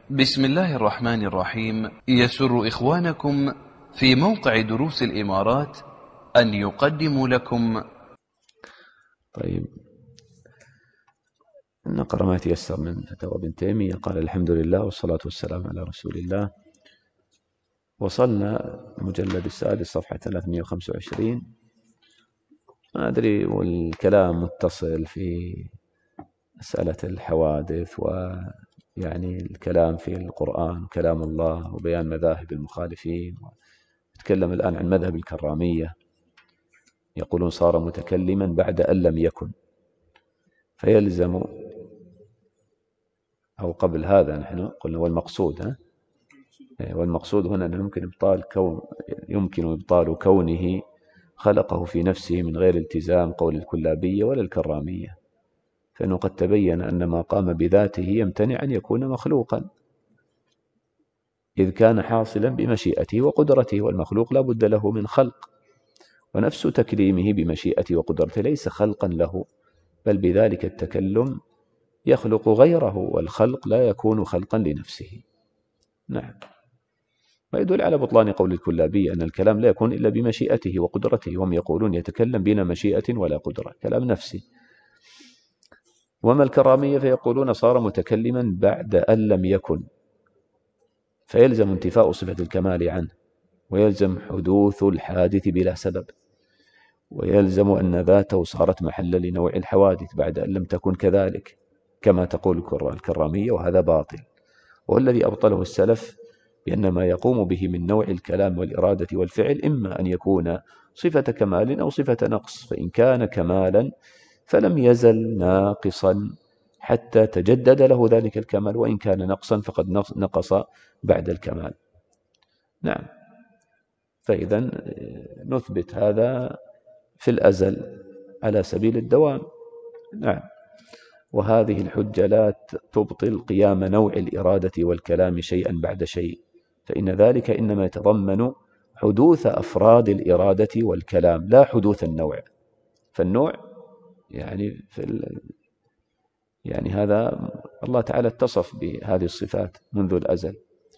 بسم الله الرحمن الرحيم. يسر إخوانكم في موقع دروس الإمارات أن يقدموا لكم. طيب، نقرأ ما تيسر من فتاوى ابن تيمية. قال: الحمد لله والصلاة والسلام على رسول الله. وصلنا المجلد السادس صفحة 325. ما أدري، والكلام متصل في مسألة الحوادث، ويعني الكلام في القرآن وكلام الله وبيان مذاهب المخالفين. نتكلم الآن عن مذهب الكرامية، يقولون صار متكلما بعد أن لم يكن، فيلزم، أو قبل هذا نحن قلنا والمقصود هنا أنه يمكن إبطال كونه خلقه في نفسه من غير التزام قول الكلابية ولا الكرامية، فإنه قد تبين أن ما قام بذاته يمتنع أن يكون مخلوقا، إذ كان حاصلا بمشيئته وقدرته، والمخلوق لا بد له من خلق، ونفس تكليمه بمشيئته وقدرته ليس خلقا له، بل بذلك التكلم يخلق غيره، والخلق لا يكون خلقا لنفسه. نعم. ويدل على بطلان قول الكلابي أن الكلام لا يكون إلا بمشيئته وقدرته، وهم يقولون يتكلم بلا مشيئة ولا قدرة، كلام نفسي. وما الكرامية فيقولون صار متكلما بعد أن لم يكن، فيلزم انتفاء صفة الكمال عنه، ويلزم حدوث الحادث بلا سبب، ويلزم أن ذاته صارت محلا لنوع الحوادث بعد أن لم تكن كذلك كما تقول الكرامية، وهذا باطل. والذي أبطله السلف بأن ما يقوم به من نوع الكلام والإرادة والفعل إما أن يكون صفة كمال أو صفة نقص، فإن كان كمالا فلم يزل ناقصا حتى تجدد له ذلك الكمال، وإن كان نقصا فقد نقص بعد الكمال. نعم. فإذا نثبت هذا في الأزل على سبيل الدوام. نعم. وهذه الحجة لا تبطل قيام نوع الإرادة والكلام شيئا بعد شيء، فإن ذلك إنما يتضمن حدوث أفراد الإرادة والكلام لا حدوث النوع. فالنوع يعني هذا الله تعالى اتصف بهذه الصفات منذ الأزل،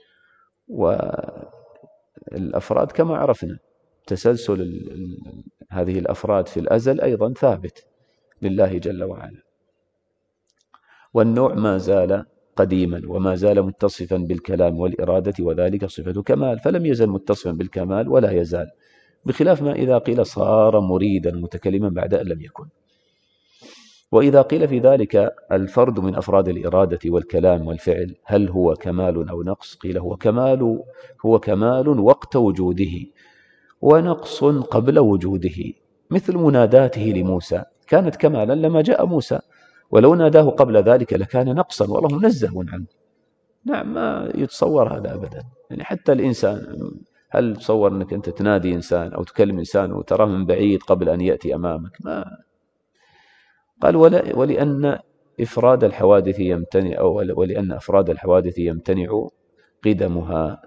والأفراد كما عرفنا تسلسل هذه الأفراد في الأزل أيضا ثابت لله جل وعلا. والنوع ما زال قديما وما زال متصفا بالكلام والإرادة، وذلك صفة كمال، فلم يزل متصفا بالكمال ولا يزال، بخلاف ما إذا قيل صار مريدا متكلما بعد أن لم يكن. وإذا قيل في ذلك الفرد من أفراد الإرادة والكلام والفعل هل هو كمال أو نقص؟ قيل هو كمال وقت وجوده، ونقص قبل وجوده، مثل مناداته لموسى كانت كمالا لما جاء موسى، ولو ناداه قبل ذلك لكان نقصا، والله منزه عنه. نعم، ما يتصور هذا أبدا. يعني حتى الإنسان، هل تصور أنك أنت تنادي إنسان أو تكلم إنسان وتراه من بعيد قبل أن يأتي أمامك؟ ما قال ولأن إفراد الحوادث يمتنع، أو ولأن أفراد الحوادث يمتنع قدمها.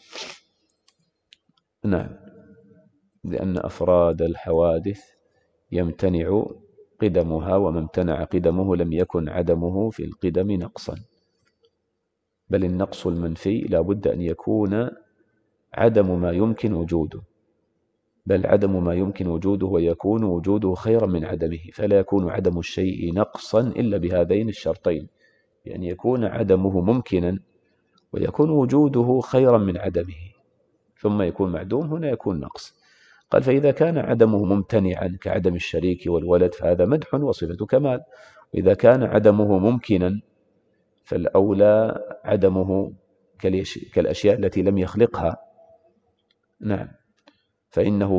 نعم، لأن أفراد الحوادث يمتنع قدمها، وما امتنع قدمه لم يكن عدمه في القدم نقصا، بل النقص المنفي لا بد أن يكون عدم ما يمكن وجوده، بل عدم ما يمكن وجوده ويكون وجوده خيرا من عدمه، فلا يكون عدم الشيء نقصا إلا بهذين الشرطين، يعني يكون عدمه ممكنا ويكون وجوده خيرا من عدمه، ثم يكون معدوم، هنا يكون نقص. قال: فإذا كان عدمه ممتنعا كعدم الشريك والولد فهذا مدح وصفة كمال، وإذا كان عدمه ممكنا فالأولى عدمه كالأشياء التي لم يخلقها. نعم. فإنه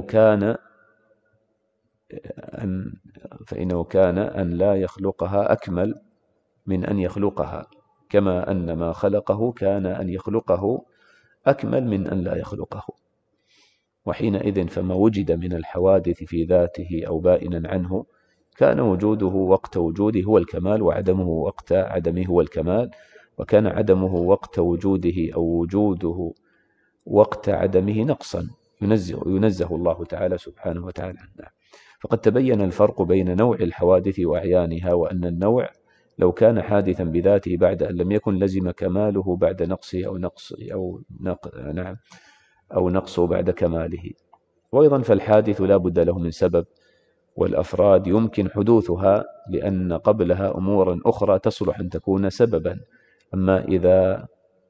كان أن لا يخلقها أكمل من أن يخلقها، كما أن ما خلقه كان أن يخلقه أكمل من أن لا يخلقه. وحينئذ فما وجد من الحوادث في ذاته أو بائنا عنه كان وجوده وقت وجوده هو الكمال، وعدمه وقت عدمه هو الكمال، وكان عدمه وقت وجوده أو وجوده وقت عدمه نقصا ينزه الله تعالى سبحانه وتعالى عنه. فقد تبين الفرق بين نوع الحوادث وأعيانها، وأن النوع لو كان حادثا بذاته بعد أن لم يكن لزم كماله بعد نقصه أو نقصه بعد كماله. وأيضا فالحادث لا بد له من سبب، والأفراد يمكن حدوثها لأن قبلها أمورا أخرى تصلح أن تكون سببا. أما إذا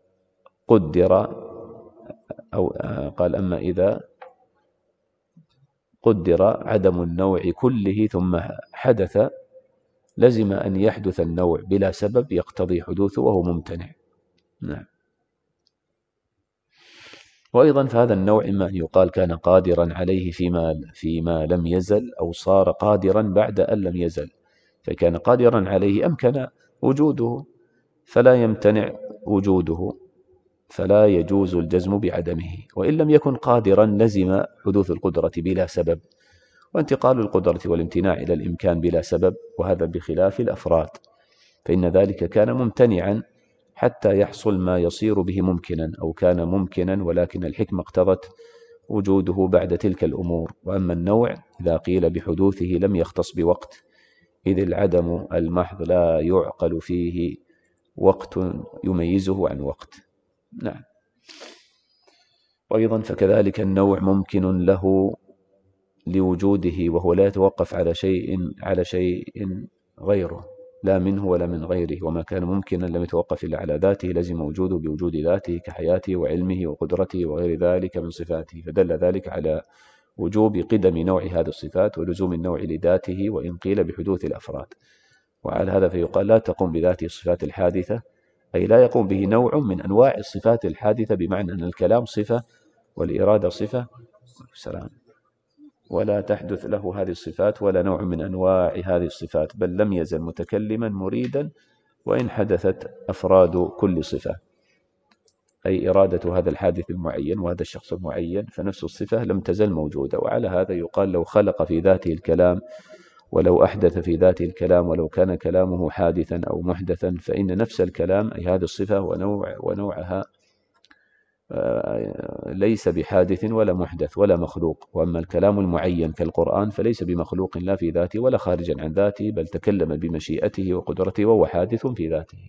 قدر عدم النوع كله ثم حدث، لزم أن يحدث النوع بلا سبب يقتضي حدوثه وهو ممتنع. نعم. وأيضا فهذا النوع إما أن يقال كان قادرا عليه فيما لم يزل، أو صار قادرا بعد أن لم يزل. فكان قادرا عليه أمكن وجوده فلا يمتنع وجوده، فلا يجوز الجزم بعدمه. وإن لم يكن قادرا لزم حدوث القدرة بلا سبب، وانتقال القدرة والامتناع إلى الإمكان بلا سبب، وهذا بخلاف الأفراد، فإن ذلك كان ممتنعا حتى يحصل ما يصير به ممكنا، أو كان ممكنا ولكن الحكمة اقتضت وجوده بعد تلك الأمور. وأما النوع إذا قيل بحدوثه لم يختص بوقت، إذ العدم المحض لا يعقل فيه وقت يميزه عن وقت. نعم. وأيضا فكذلك النوع ممكن له لوجوده، وهو لا يتوقف على شيء غيره، لا منه ولا من غيره. وما كان ممكنا لم يتوقف إلا على ذاته لزم وجوده بوجود ذاته كحياته وعلمه وقدرته وغير ذلك من صفاته، فدل ذلك على وجوب قدم نوع هذه الصفات ولزوم النوع لذاته، وإن قيل بحدوث الأفراد. وعلى هذا فيقال لا تقوم بذاته الصفات الحادثة، أي لا يقوم به نوع من أنواع الصفات الحادثة، بمعنى أن الكلام صفة والإرادة صفة ولا تحدث له هذه الصفات ولا نوع من أنواع هذه الصفات، بل لم يزل متكلما مريدا وإن حدثت أفراد كل صفة، أي إرادة هذا الحادث المعين وهذا الشخص المعين، فنفس الصفة لم تزل موجودة. وعلى هذا يقال لو خلق في ذاته الكلام، ولو أحدث في ذاته الكلام، ولو كان كلامه حادثا أو محدثا، فإن نفس الكلام أي هذه الصفة ونوعها ليس بحادث ولا محدث ولا مخلوق. وأما الكلام المعين كالقرآن فليس بمخلوق لا في ذاته ولا خارجا عن ذاته، بل تكلم بمشيئته وقدرته وهو حادث في ذاته.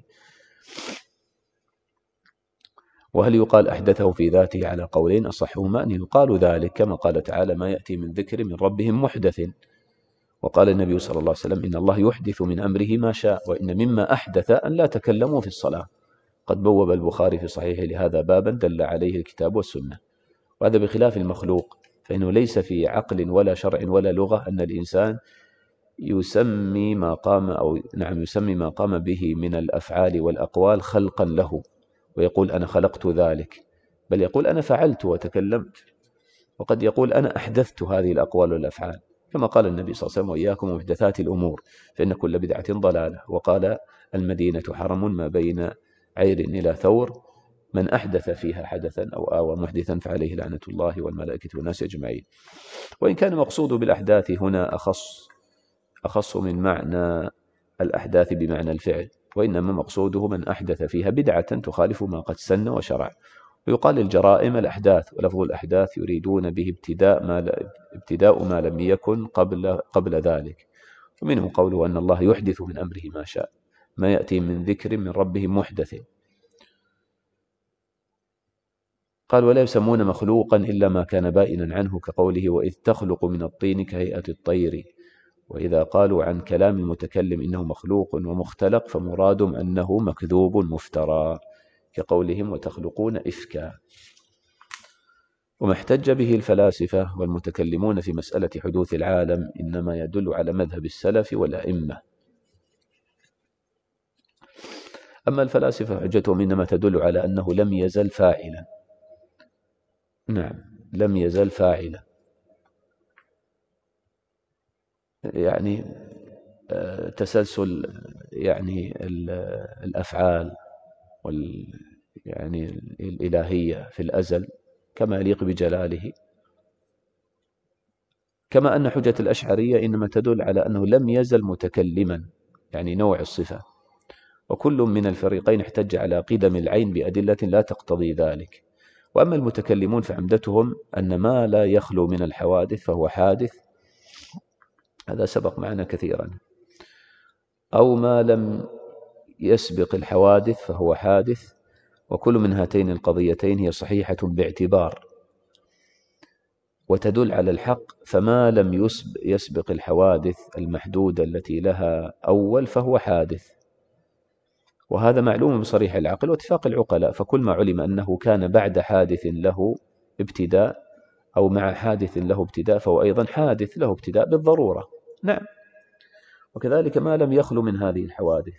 وهل يقال أحدثه في ذاته؟ على قولين، أصحهما أن يقال ذلك كما قال تعالى ما يأتي من ذكر من ربهم محدث. وقال النبي صلى الله عليه وسلم إن الله يحدث من أمره ما شاء، وإن مما أحدث أن لا تكلموا في الصلاة. قد بوب البخاري في صحيحه لهذا بابا دل عليه الكتاب والسنة. وهذا بخلاف المخلوق، فإنه ليس في عقل ولا شرع ولا لغة أن الإنسان يسمي ما قام به من الأفعال والأقوال خلقا له، ويقول أنا خلقت ذلك، بل يقول أنا فعلت وتكلمت. وقد يقول أنا أحدثت هذه الأقوال والأفعال، كما قال النبي صلى الله عليه وسلم وإياكم ومحدثات الأمور فإن كل بدعة ضلالة. وقال المدينة حرم ما بين عير إلى ثور، من أحدث فيها حدثا أو آوى محدثا فعليه لعنة الله والملائكة والناس أجمعين. وإن كان مقصود بالأحداث هنا أخص من معنى الأحداث بمعنى الفعل، وإنما مقصوده من أحدث فيها بدعة تخالف ما قد سن وشرع. ويقال الجرائم الأحداث، ولفظ الأحداث يريدون به ابتداء ما لم يكن قبل ذلك. ومنه قوله أن الله يحدث من أمره ما شاء، ما يأتي من ذكر من ربهم محدث. قال ولا يسمون مخلوقا إلا ما كان بائنا عنه، كقوله وإذ تخلق من الطين كهيئة الطير. وإذا قالوا عن كلام المتكلم إنه مخلوق ومختلق فمرادهم أنه مكذوب مفترى، كقولهم وتخلقون إفكا. وما احتج به الفلاسفة والمتكلمون في مسألة حدوث العالم إنما يدل على مذهب السلف والأئمة. أما الفلاسفة حجتهم إنما تدل على أنه لم يزل فاعلا. نعم، لم يزل فاعلا، يعني تسلسل يعني الأفعال يعني الإلهية في الأزل كما يليق بجلاله. كما أن حجة الأشعرية إنما تدل على أنه لم يزل متكلما، يعني نوع الصفة. وكل من الفريقين احتج على قدم العين بأدلة لا تقتضي ذلك. وأما المتكلمون فعمدتهم أن ما لا يخلو من الحوادث فهو حادث، هذا سبق معنا كثيرا، أو ما لم يسبق الحوادث فهو حادث، وكل من هاتين القضيتين هي صحيحة باعتبار وتدل على الحق، فما لم يسبق الحوادث المحدودة التي لها أول فهو حادث، وهذا معلوم بصريح العقل واتفاق العقلاء. فكل ما علم أنه كان بعد حادث له ابتداء أو مع حادث له ابتداء فهو أيضا حادث له ابتداء بالضرورة. نعم. وكذلك ما لم يخلو من هذه الحوادث.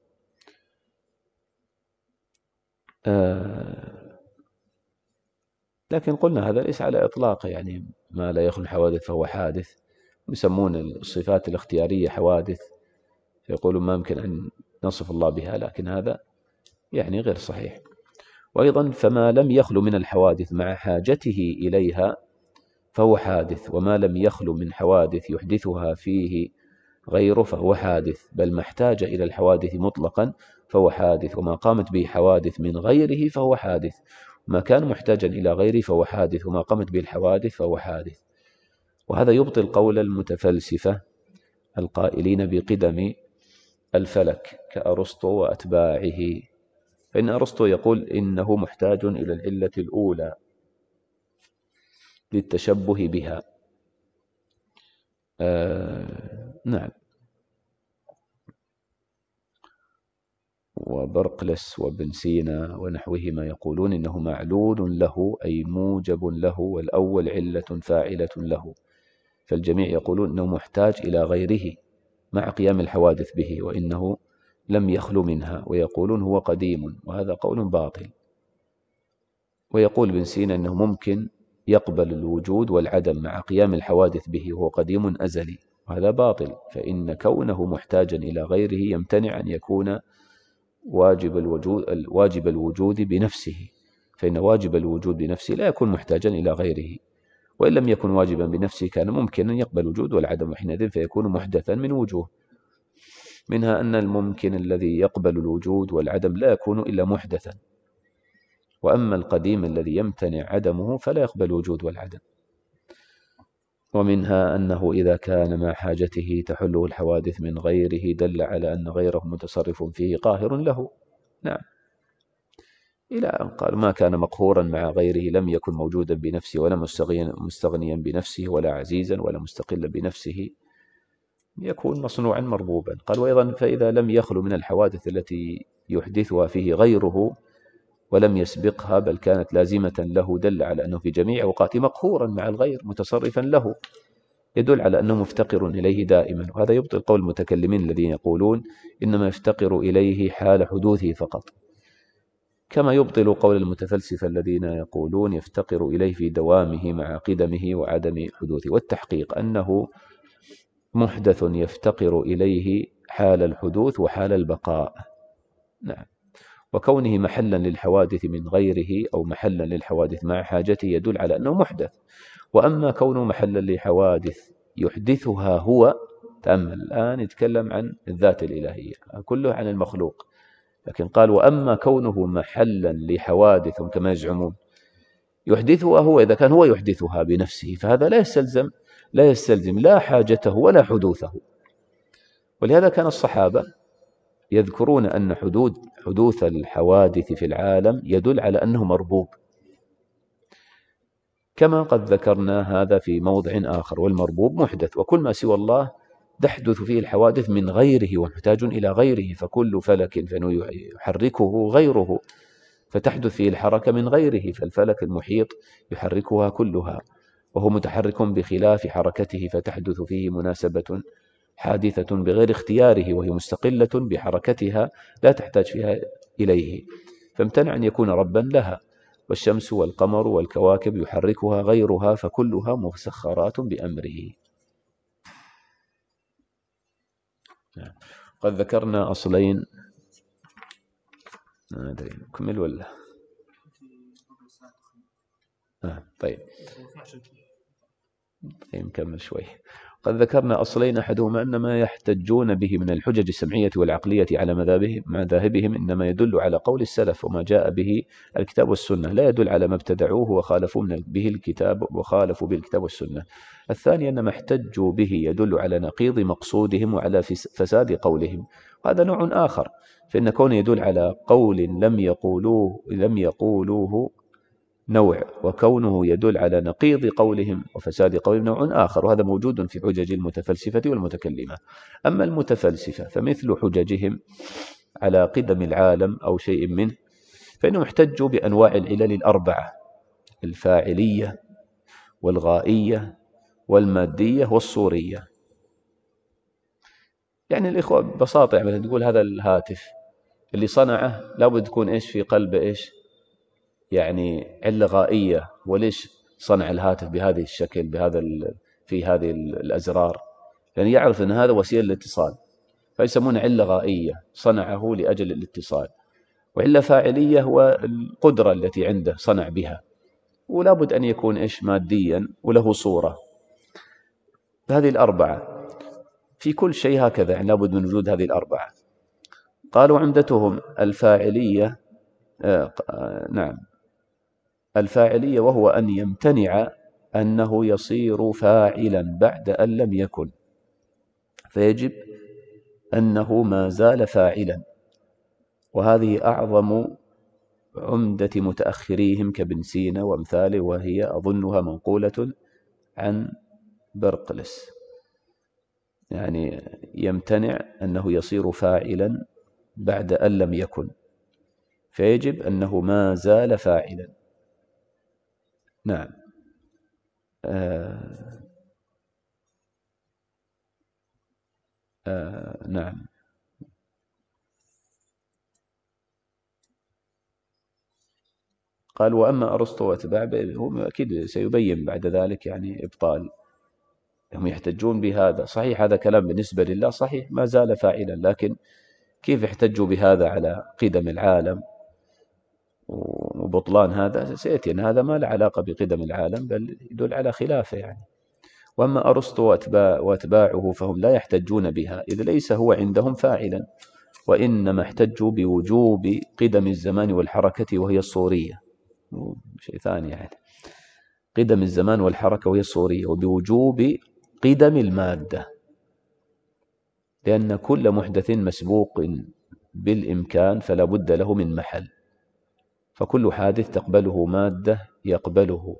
لكن قلنا هذا ليس على إطلاقه، يعني ما لا يخلو حوادث فهو حادث. يسمون الصفات الاختيارية حوادث، فيقولون ما يمكن أن نصف الله بها، لكن هذا يعني غير صحيح. وأيضا فما لم يخلو من الحوادث مع حاجته إليها فهو حادث، وما لم يخلو من حوادث يحدثها فيه غيره فهو حادث، بل ما احتاج إلى الحوادث مطلقا فهو حادث، وما قامت به حوادث من غيره فهو حادث، ما كان محتاجا إلى غيره فهو حادث، وما قامت به الحوادث فهو حادث. وهذا يبطل قول المتفلسفة القائلين بقدم الفلك كأرسطو وأتباعه، فإن أرسطو يقول إنه محتاج إلى العلة الأولى للتشبه بها. نعم. وبرقلس وابن سينا ونحوهما يقولون إنه معلول له أي موجب له، والأول علة فاعلة له، فالجميع يقولون إنه محتاج إلى غيره مع قيام الحوادث به، وإنه لم يخلو منها، ويقولون هو قديم، وهذا قول باطل. ويقول ابن سينا إنه ممكن يقبل الوجود والعدم مع قيام الحوادث به وهو قديم أزلي، وهذا باطل، فإن كونه محتاجا إلى غيره يمتنع أن يكون واجب الوجود بنفسه، فإن واجب الوجود بنفسه لا يكون محتاجا إلى غيره، وإن لم يكن واجبا بنفسه كان ممكنا يقبل الوجود والعدم، وحينئذ فيكون محدثا من وجوه، منها أن الممكن الذي يقبل الوجود والعدم لا يكون إلا محدثا، وأما القديم الذي يمتنع عدمه فلا يقبل الوجود والعدم. ومنها أنه إذا كان مع حاجته تحله الحوادث من غيره دل على أن غيره متصرف فيه قاهر له. نعم. إلى أن قال ما كان مقهورا مع غيره لم يكن موجودا بنفسه ولا مستغنيا بنفسه ولا عزيزا ولا مستقلا بنفسه، يكون مصنوعا مربوبا. قال وأيضا فإذا لم يخلو من الحوادث التي يحدثها فيه غيره ولم يسبقها بل كانت لازمة له دل على أنه في جميع أوقات مقهورا مع الغير متصرفا له، يدل على أنه مفتقر إليه دائما. وهذا يبطل قول المتكلمين الذين يقولون إنما يفتقر إليه حال حدوثه فقط، كما يبطل قول المتفلسفة الذين يقولون يفتقر إليه في دوامه مع قدمه وعدم حدوثه. والتحقيق أنه محدث يفتقر إليه حال الحدوث وحال البقاء. نعم. وكونه محلا للحوادث من غيره أو محلا للحوادث مع حاجته يدل على أنه محدث. وأما كونه محلا لحوادث يحدثها هو، تأمل الآن يتكلم عن الذات الإلهية كله عن المخلوق، لكن قال وأما كونه محلا لحوادث كما يزعمون يحدثها هو، إذا كان هو يحدثها بنفسه فهذا لا يستلزم لا حاجته ولا حدوثه. ولهذا كان الصحابة يذكرون أن حدوث الحوادث في العالم يدل على أنه مربوب، كما قد ذكرنا هذا في موضع آخر. والمربوب محدث، وكل ما سوى الله تحدث فيه الحوادث من غيره ومحتاج إلى غيره، فكل فلك فإنه يحركه غيره فتحدث فيه الحركة من غيره، فالفلك المحيط يحركها كلها وهو متحرك بخلاف حركته، فتحدث فيه مناسبة حادثة بغير اختياره وهي مستقلة بحركتها لا تحتاج فيها إليه، فامتنع أن يكون ربا لها. والشمس والقمر والكواكب يحركها غيرها فكلها مسخرات بأمره. قد ذكرنا أصلين، ما أدري نكمل ولا طيب نكمل شوي. قد ذكرنا أصلين، أحدهما أن ما يحتجون به من الحجج السمعية والعقلية على مذاهبهم إنما يدل على قول السلف وما جاء به الكتاب والسنة، لا يدل على ما ابتدعوه وخالفوا به الكتاب والسنة. الثاني أن ما احتجوا به يدل على نقيض مقصودهم وعلى فساد قولهم، وهذا نوع آخر، فإن كونه يدل على قول لم يقولوه نوع، وكونه يدل على نقيض قولهم وفساد قولهم نوع آخر، وهذا موجود في حجج المتفلسفة والمتكلمة. أما المتفلسفة فمثل حججهم على قدم العالم أو شيء منه، فإنهم احتجوا بأنواع العلل الأربعة: الفاعلية والغائية والمادية والصورية. يعني الإخوة ببساطة يعني تقول هذا الهاتف اللي صنعه لابد تكون إيش في قلبه إيش يعني علة غائية، وليش صنع الهاتف بهذه الشكل في هذه الأزرار، يعني يعرف أن هذا وسيلة للاتصال، فيسمونه علة غائية صنعه لأجل الاتصال. وعلة فاعلية هو القدرة التي عنده صنع بها، ولا بد أن يكون إيش ماديا وله صورة. هذه الأربعة في كل شيء هكذا، يعني لابد من وجود هذه الأربعة. قالوا عمدتهم الفاعلية، نعم الفاعلية، وهو أن يمتنع أنه يصير فاعلا بعد أن لم يكن، فيجب أنه ما زال فاعلا. وهذه أعظم عمدة متأخريهم كابن سينا وأمثاله، وهي أظنها منقولة عن برقلس، يعني يمتنع أنه يصير فاعلا بعد أن لم يكن، فيجب أنه ما زال فاعلا. نعم. نعم. قال وأما أرسطو وأتباعه هم أكيد سيبين بعد ذلك يعني إبطال، هم يحتجون بهذا. صحيح هذا كلام بالنسبة لله صحيح ما زال فاعلا، لكن كيف يحتجوا بهذا على قدم العالم وبطلان هذا سيأتي أن هذا ما له علاقة بقدم العالم، بل يدل على خلافه يعني. وأما أرسطو وأتباعه فهم لا يحتجون بها، إذ ليس هو عندهم فاعلا، وإنما احتجوا بوجوب قدم الزمان والحركة وهي الصورية، شيء ثاني يعني. قدم الزمان والحركة وهي الصورية، وبوجوب قدم المادة، لأن كل محدث مسبوق بالإمكان فلا بد له من محل، فكل حادث تقبله مادة يقبله.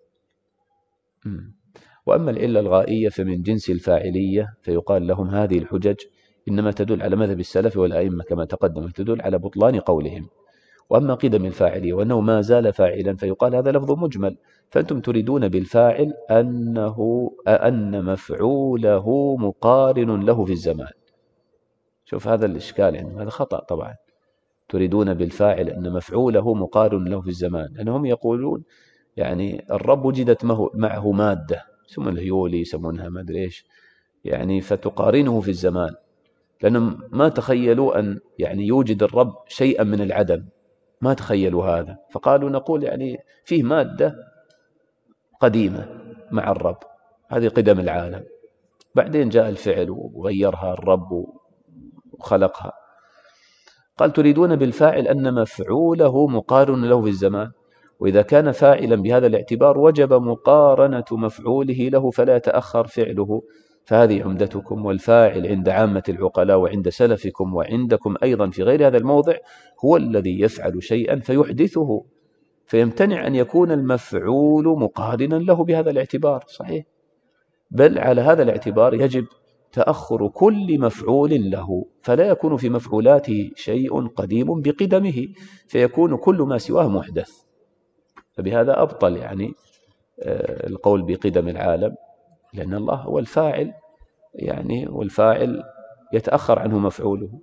وأما العلة الغائية فمن جنس الفاعلية، فيقال لهم هذه الحجج إنما تدل على مذهب السلف والأئمة كما تقدم، تدل على بطلان قولهم. وأما قدم الفاعلية وأنه ما زال فاعلا، فيقال هذا لفظ مجمل، فأنتم تريدون بالفاعل أن مفعوله مقارن له في الزمان. شوف هذا الإشكال، يعني هذا خطأ طبعا. تريدون بالفاعل أن مفعوله مقارن له في الزمان، لأنهم يقولون يعني الرب وجدت معه مادة ثم الهيولي يسمونها ما أدري إيش، يعني فتقارنه في الزمان، لأنهم ما تخيلوا أن يعني يوجد الرب شيئا من العدم، ما تخيلوا هذا، فقالوا نقول يعني فيه مادة قديمة مع الرب، هذه قدم العالم، بعدين جاء الفعل وغيرها الرب وخلقها. قال تريدون بالفاعل أن مفعوله مقارن له في الزمان، وإذا كان فاعلا بهذا الاعتبار وجب مقارنة مفعوله له فلا يتأخر فعله، فهذه عمدتكم. والفاعل عند عامة العقلاء وعند سلفكم وعندكم أيضا في غير هذا الموضع هو الذي يفعل شيئا فيحدثه، فيمتنع أن يكون المفعول مقارنا له بهذا الاعتبار. صحيح، بل على هذا الاعتبار يجب تأخر كل مفعول له، فلا يكون في مفعولاته شيء قديم بقدمه، فيكون كل ما سواه محدث. فبهذا أبطل يعني القول بقدم العالم، لأن الله هو الفاعل يعني، والفاعل يتأخر عنه مفعوله.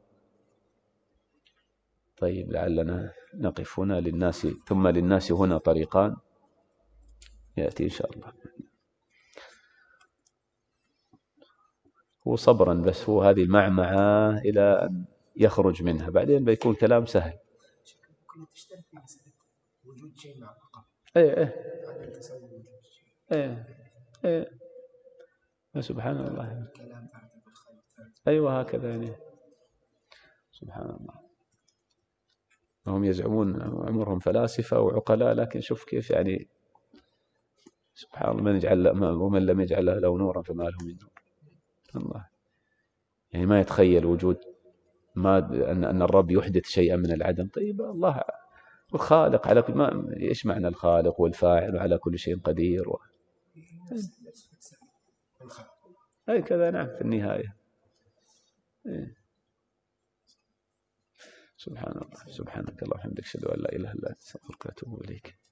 طيب لعلنا نقف هنا، للناس ثم للناس هنا طريقان يأتي إن شاء الله. هو صبرا بس، هو هذه المعمعة إلى أن يخرج منها، بعدين بيكون كلام سهل. وجود شيء مع الأقل. سبحان الله. أيوة هكذا يعني. سبحان الله. هم يزعمون عمرهم فلاسفة وعقلاء، لكن شوف كيف يعني سبحان الله، ومن لم يجعل له نورا فما له من نور. الله يعني ما يتخيل وجود ما أن الرب يحدث شيئا من العدم. طيب الله الخالق على كل ما إيش معنى الخالق والفاعل وعلى كل شيء قدير أي كذا. نعم في النهاية. سبحان الله. سبحانك اللهم وبحمدك أشهد أن لا إله إلا أنت أستغفرك وأتوب إليك.